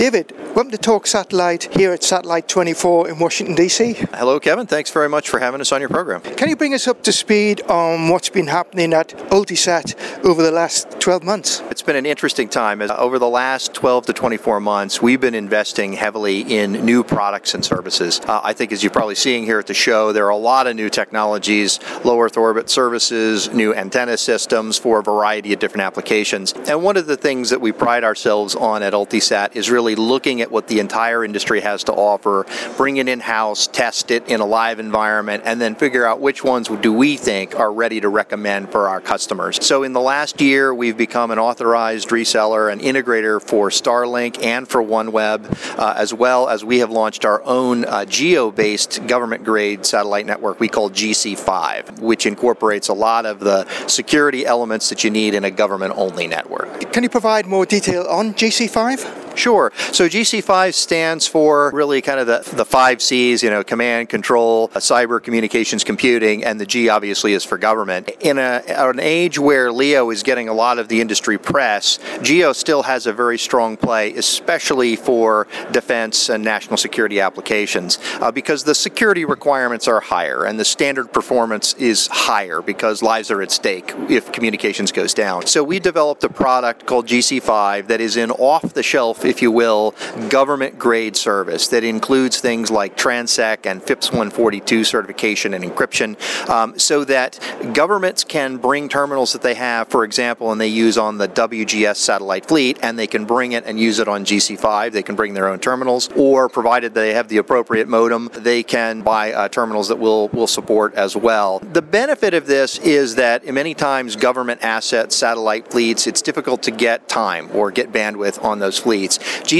David, welcome to Talk Satellite here at Satellite 24 in Washington, D.C. Hello, Kevin. Thanks very much for having us on your program. Can you bring us up to speed on what's been happening at Ultisat over the last 12 months? It's been an interesting time. Over the last 12 to 24 months, we've been investing heavily in new products and services. I think as you're probably seeing here at the show, there are a lot of new technologies, low Earth orbit services, new antenna systems for a variety of different applications. And one of the things that we pride ourselves on at Ultisat is really looking at what the entire industry has to offer, bring it in-house, test it in a live environment, and then figure out which ones do we think are ready to recommend for our customers. So in the last year, we've become an authorized reseller and integrator for Starlink and for OneWeb, as well as we have launched our own GEO-based government-grade satellite network we call GC5, which incorporates a lot of the security elements that you need in a government-only network. Can you provide more detail on GC5? Sure. So GC5 stands for really kind of the 5 C's, command, control, cyber, communications, computing, and the G obviously is for government. In an age where LEO is getting a lot of the industry press, GEO still has a very strong play, especially for defense and national security applications, because the security requirements are higher and the standard performance is higher because lives are at stake if communications goes down. So we developed a product called GC5 that is an off-the-shelf, if you will, government-grade service that includes things like TRANSEC and FIPS 142 certification and encryption, so that governments can bring terminals that they have, for example, and they use on the WGS satellite fleet, and they can bring it and use it on GC5. They can bring their own terminals, or provided they have the appropriate modem, they can buy terminals that will support as well. The benefit of this is that many times government assets, satellite fleets, it's difficult to get time or get bandwidth on those fleets.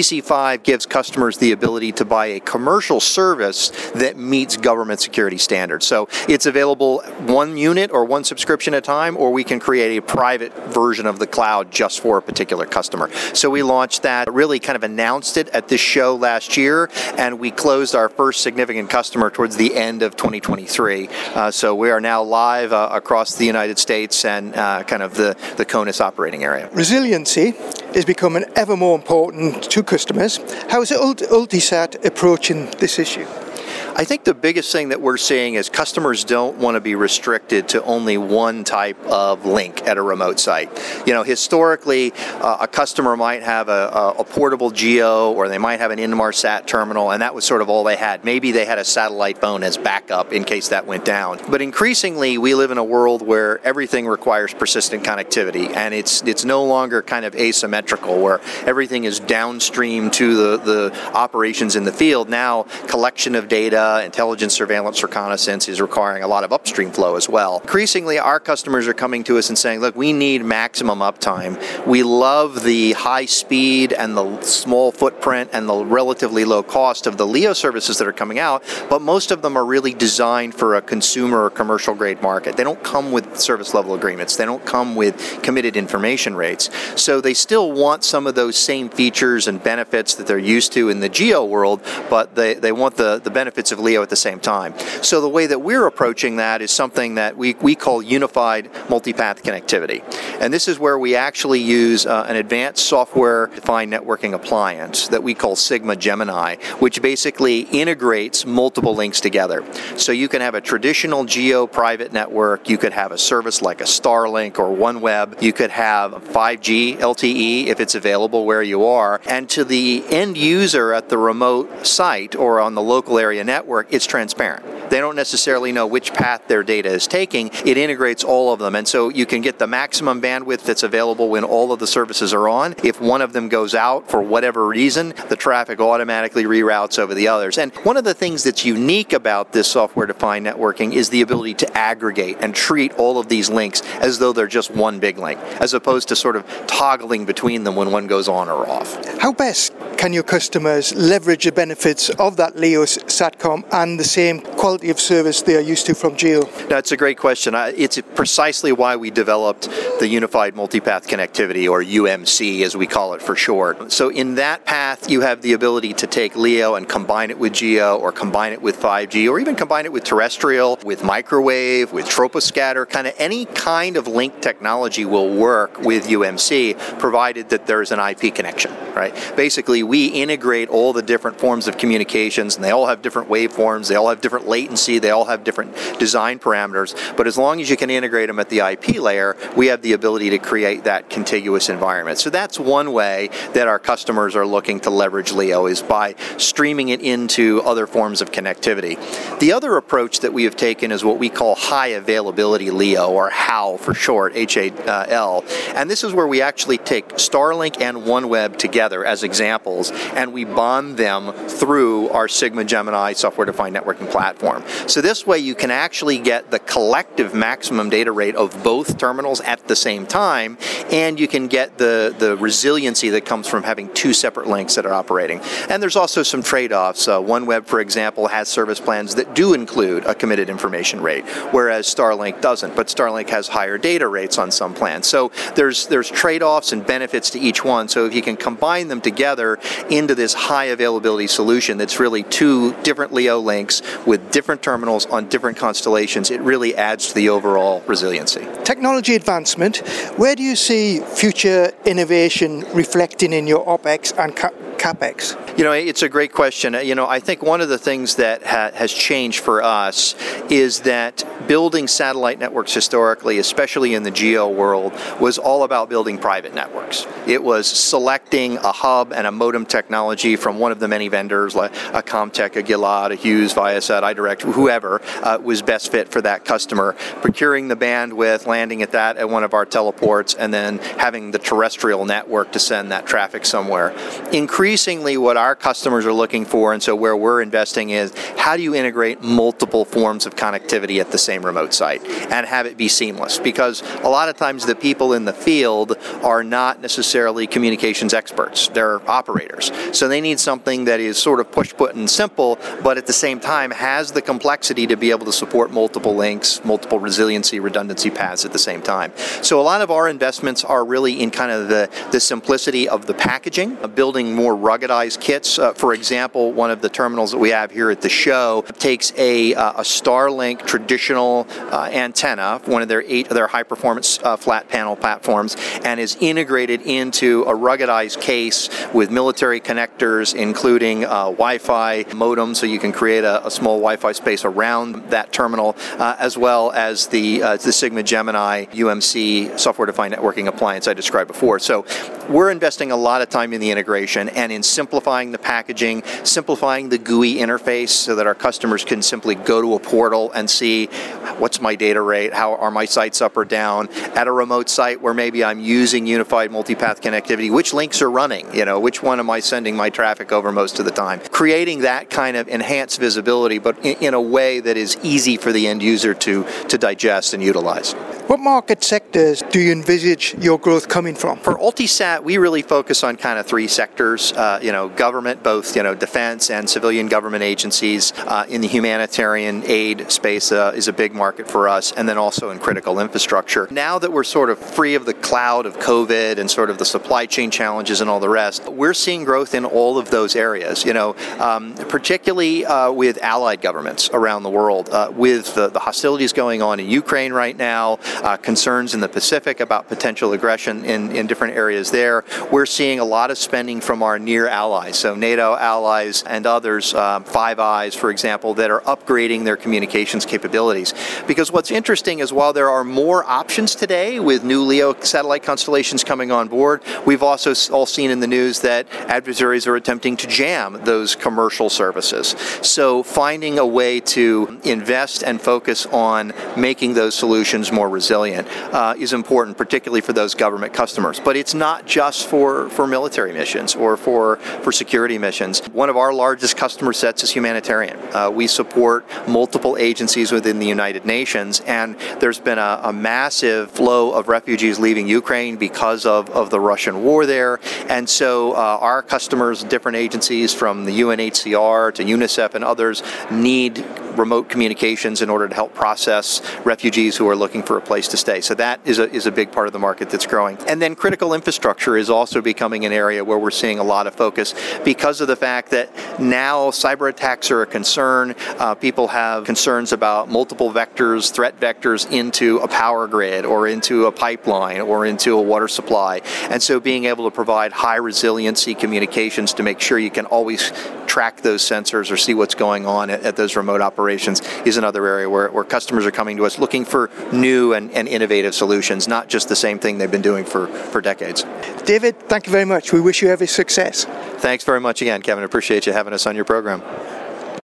GC5 gives customers the ability to buy a commercial service that meets government security standards. So it's available one unit or one subscription at a time, or we can create a private version of the cloud just for a particular customer. So we launched that, really kind of announced it at this show last year, and we closed our first significant customer towards the end of 2023. So we are now live across the United States and kind of the CONUS operating area. Resiliency is becoming ever more important to customers. How is Ultisat approaching this issue? I think the biggest thing that we're seeing is customers don't want to be restricted to only one type of link at a remote site. Historically, a customer might have a portable GEO, or they might have an Inmarsat terminal, and that was sort of all they had. Maybe they had a satellite phone as backup in case that went down. But increasingly, we live in a world where everything requires persistent connectivity, and it's no longer kind of asymmetrical, where everything is downstream to the operations in the field. Now, collection of data, intelligence, surveillance, reconnaissance is requiring a lot of upstream flow as well. Increasingly, our customers are coming to us and saying, look, we need maximum uptime. We love the high speed and the small footprint and the relatively low cost of the LEO services that are coming out, but most of them are really designed for a consumer or commercial grade market. They don't come with service level agreements. They don't come with committed information rates. So they still want some of those same features and benefits that they're used to in the GEO world, but they want the benefits of LEO at the same time. So the way that we're approaching that is something that we call unified multipath connectivity. And this is where we actually use an advanced software-defined networking appliance that we call Sigma Gemini, which basically integrates multiple links together. So you can have a traditional GEO private network, you could have a service like a Starlink or OneWeb, you could have 5G LTE if it's available where you are, and to the end user at the remote site or on the local area network, it's transparent. They don't necessarily know which path their data is taking. It integrates all of them, and so you can get the maximum bandwidth that's available when all of the services are on. If one of them goes out for whatever reason, the traffic automatically reroutes over the others. And one of the things that's unique about this software-defined networking is the ability to aggregate and treat all of these links as though they're just one big link, as opposed to sort of toggling between them when one goes on or off. How best can your customers leverage the benefits of that LEO SATCOM and the same quality quality of service they are used to from GEO? That's a great question. It's precisely why we developed the Unified Multipath Connectivity, or UMC as we call it for short. So in that path, you have the ability to take LEO and combine it with GEO, or combine it with 5G, or even combine it with terrestrial, with microwave, with troposcatter. Kind of any kind of link technology will work with UMC, provided that there's an IP connection, right? Basically, we integrate all the different forms of communications, and they all have different waveforms, they all have different latency, they all have different design parameters, but as long as you can integrate them at the IP layer, we have the ability to create that contiguous environment. So that's one way that our customers are looking to leverage LEO, is by streaming it into other forms of connectivity. The other approach that we have taken is what we call high availability LEO, or HAL for short, HAL, and this is where we actually take Starlink and OneWeb together as examples, and we bond them through our Sigma Gemini software-defined networking platform. So this way you can actually get the collective maximum data rate of both terminals at the same time, and you can get the resiliency that comes from having two separate links that are operating. And there's also some trade-offs. OneWeb, for example, has service plans that do include a committed information rate, whereas Starlink doesn't, but Starlink has higher data rates on some plans. So there's trade-offs and benefits to each one. So if you can combine them together into this high availability solution that's really two different LEO links with different terminals on different constellations, it really adds to the overall resiliency. Technology advancement, where do you see future innovation reflecting in your OpEx and CapEx? You know, it's a great question. You know, I think one of the things that has changed for us is that building satellite networks historically, especially in the GEO world, was all about building private networks. It was selecting a hub and a modem technology from one of the many vendors, like a Comtech, a Gilad, a Hughes, Viasat, iDirect, whoever was best fit for that customer, procuring the bandwidth, landing at that at one of our teleports, and then having the terrestrial network to send that traffic somewhere. Increasingly, what our customers are looking for, and so where we're investing, is how do you integrate multiple forms of connectivity at the same remote site and have it be seamless? Because a lot of times the people in the field are not necessarily communications experts. They're operators. So they need something that is sort of push-button simple, but at the same time has the complexity to be able to support multiple links, multiple resiliency, redundancy paths at the same time. So a lot of our investments are really in kind of the simplicity of the packaging, of building more ruggedized kits. For example, one of the terminals that we have here at the show takes a Starlink traditional antenna, one of their high-performance flat panel platforms, and is integrated into a ruggedized case with military connectors, including Wi-Fi modem, so you can create a small Wi-Fi space around that terminal, as well as the Sigma Gemini UMC software-defined networking appliance I described before. So we're investing a lot of time in the integration and in simplifying the packaging, simplifying the GUI interface so that our customers can simply go to a portal and see what's my data rate, how are my sites up or down. At a remote site where maybe I'm using unified multipath connectivity, which links are running, you know, which one am I sending my traffic over most of the time? Creating that kind of enhanced visibility, but in a way that is easy for the end user to digest and utilize. What market sectors do you envisage your growth coming from? For Ultisat, we really focus on kind of three sectors. Government, both defense and civilian government agencies. In the humanitarian aid space is a big market for us, and then also in critical infrastructure. Now that we're sort of free of the cloud of COVID and sort of the supply chain challenges and all the rest, we're seeing growth in all of those areas. Particularly with allied governments around the world, with the hostilities going on in Ukraine right now. Concerns in the Pacific about potential aggression in different areas there. We're seeing a lot of spending from our near allies, so NATO allies and others, Five Eyes, for example, that are upgrading their communications capabilities. Because what's interesting is while there are more options today with new LEO satellite constellations coming on board, we've also all seen in the news that adversaries are attempting to jam those commercial services. So finding a way to invest and focus on making those solutions more resilient is important, particularly for those government customers. But it's not just for military missions or for security missions. One of our largest customer sets is humanitarian. We support multiple agencies within the United Nations, and there's been a massive flow of refugees leaving Ukraine because of the Russian war there. And so our customers, different agencies from the UNHCR to UNICEF and others, need remote communications in order to help process refugees who are looking for a place to stay. So that is a big part of the market that's growing. And then critical infrastructure is also becoming an area where we're seeing a lot of focus because of the fact that now cyber attacks are a concern. People have concerns about multiple vectors, threat vectors into a power grid or into a pipeline or into a water supply. And so being able to provide high resiliency communications to make sure you can always track those sensors or see what's going on at those remote operations is another area where customers are coming to us looking for new and innovative solutions, not just the same thing they've been doing for decades. David, thank you very much. We wish you every success. Thanks very much again, Kevin. I appreciate you having us on your program.